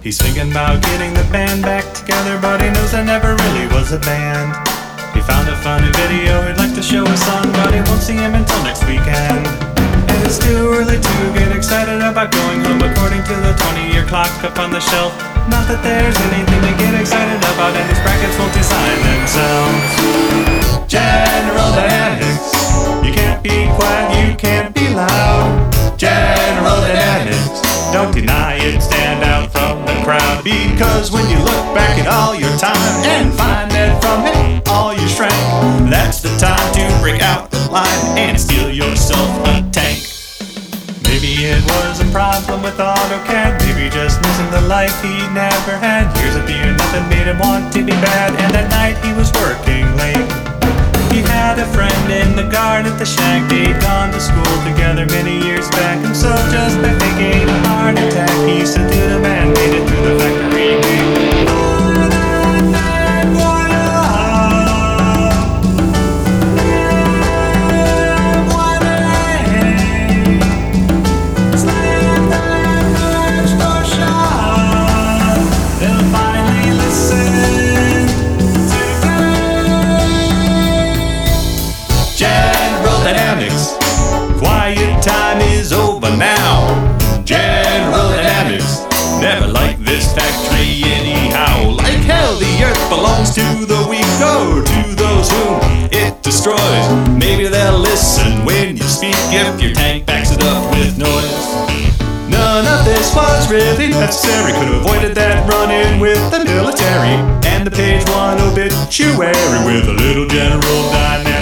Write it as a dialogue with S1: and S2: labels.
S1: He's thinking about getting the band back together, but he knows there never really was a band. He found a funny video he'd like to show his son, but he won't see him until next weekend. And it's too early to get excited about going home, according to the 20-year clock up on the shelf. Not that there's anything to get excited about, and these brackets won't design themselves. General Dynamics. You can't be quiet, you can't be loud. General Dynamics. Don't deny it, stand out from the crowd. Because when you look back at all your time and find that from it all you shrank, that's the time to break out the line and steal yourself a tank. Maybe it was a problem with AutoCAD, maybe just missing the life he'd never had. Years of being nothing made him want to be bad, and at night he was working late. He had a friend in the guard at the shack. They'd gone to school together many years back, and so just by faking a heart attack, he said to the man, made it through the factory gate. Quiet time is over now. General Dynamics never liked this factory anyhow. Like hell, the earth belongs to the weak, or to those whom it destroys. Maybe they'll listen when you speak if your tank backs it up with noise. None of this was really necessary, could have avoided that run-in with the military and the page one obituary with a little General Dynamics.